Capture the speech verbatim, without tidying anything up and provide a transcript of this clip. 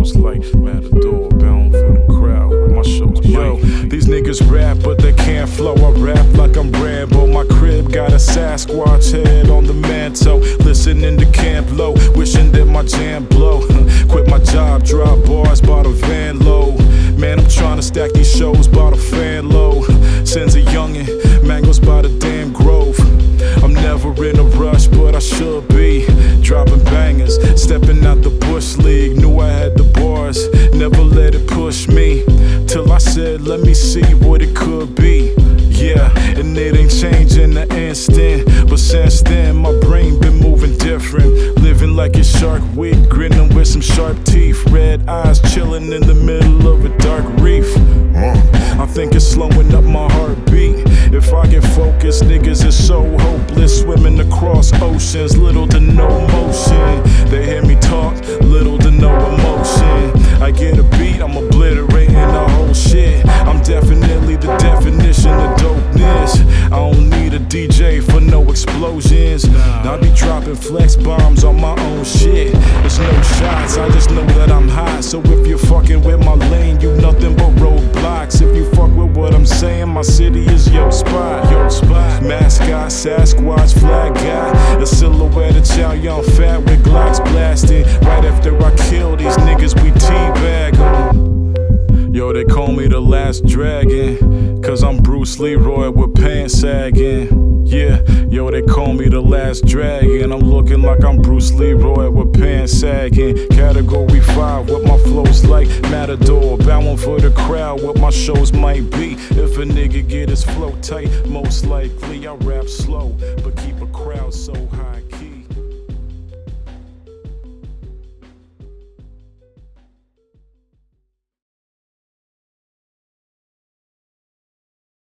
flows like Matador, bound for the crowd. My shows, yo, these niggas rap, but they can't flow. I rap like I'm Rambo. My crib got a Sasquatch head on the mantle. Listening to Camp Low, wishing that my jam blow. Quit my job, drop bars by the van low. Man, I'm trying to stack these shows by the fan low. Sends a youngin', mangoes by the damn grove. I'm never in a rush, but I should be. Dropping bangers, stepping out the Bush League. Knew I had the bars, never let it push me. Till I said, let me see what it could be. Yeah, and it ain't changing the instant. But since then, my brain been moving different. Living like it's Shark Week, grinning with some sharp teeth. Red eyes chilling in the middle of a dark reef. I think it's slowing up my heartbeat. If I get focused, niggas is so hopeless. Swimming across oceans, little to no motion. They hear me talk, little to no emotion. I get a beat, I'm obliterating the whole shit. I'm definitely the definition of dopeness. I don't need a D J for no explosions. I be dropping flex bombs on my own shit. There's no shots, I just know that I'm hot. So if you're fucking with my lane, you nothing but roadblocks. If you fuck with what I'm saying, my city is your spot. Your spot. Mascot, Sasquatch, flag guy. A silhouette of Chow Young fat with Glocks blasting. Right after I kill these niggas, we teabag 'em. Yo, they call me the last dragon, cause I'm Bruce Leroy with pants sagging. Yeah, yo, they call me the last dragon. I'm looking like I'm Bruce Leroy with pants sagging. Category five with my flows like Matador. Bowing for the crowd, what my shows might be. If a nigga get his flow tight, most likely I rap slow, but keep a crowd so